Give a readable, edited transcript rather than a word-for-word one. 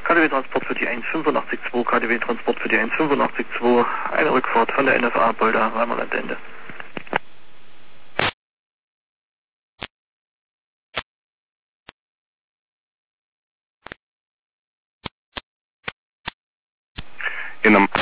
KDW-Transport für die 185-2, KDW-Transport für die 185-2, eine Rückfahrt von der NFA Polda, Rheinland-Ende. In einem